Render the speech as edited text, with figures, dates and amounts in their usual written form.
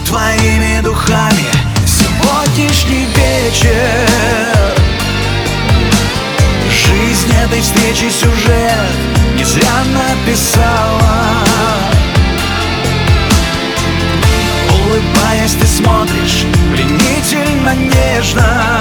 твоими духами сегодняшний вечер. Жизнь этой встречи сюжет не зря написала. Улыбаясь, ты смотришь пленительно нежно.